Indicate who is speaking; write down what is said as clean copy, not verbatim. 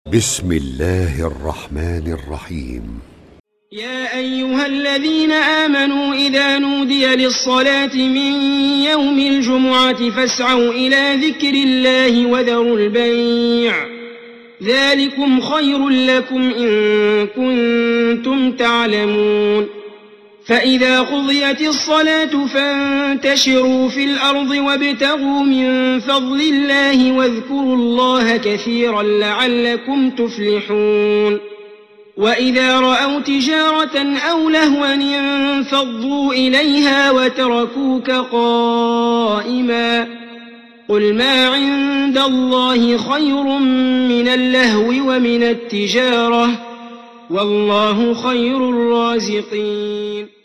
Speaker 1: بسم الله الرحمن الرحيم.
Speaker 2: يا أيها الذين آمنوا إذا نودي للصلاة من يوم الجمعة فاسعوا إلى ذكر الله وذروا البيع ذلكم خير لكم إن كنتم تعلمون. فإذا قضيت الصلاة فانتشروا في الأرض وابتغوا من فضل الله واذكروا الله كثيرا لعلكم تفلحون. وإذا رأوا تجارة أو لهوا انفضوا إليها وتركوك قائما قل ما عند الله خير من اللهو ومن التجارة والله خير الرازقين.